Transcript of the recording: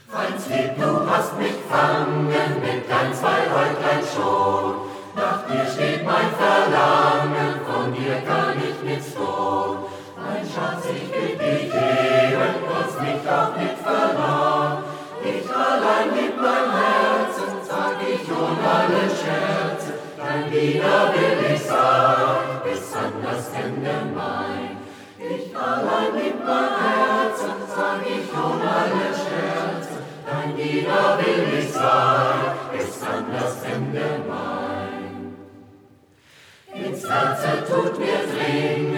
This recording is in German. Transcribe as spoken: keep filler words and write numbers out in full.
Feindslieb, du hast mich fangen mit dein zwei Häutlein schon. Nach dir steht mein Verlangen, von dir kann ich nichts tun. Mein Schatz, ich will dich ehren, hast mich auch nicht verloren. Ich allein lieb mein Herzen, sag ich ohne alle Scherze. Dein Diener will ich sein, bis an das Ende mein. Ich allein lieb mein Herzen, sag ich ohne alle Scherze. Dein Diener will ich sein, bis an das Ende mein. Ins Herze tut mir dringend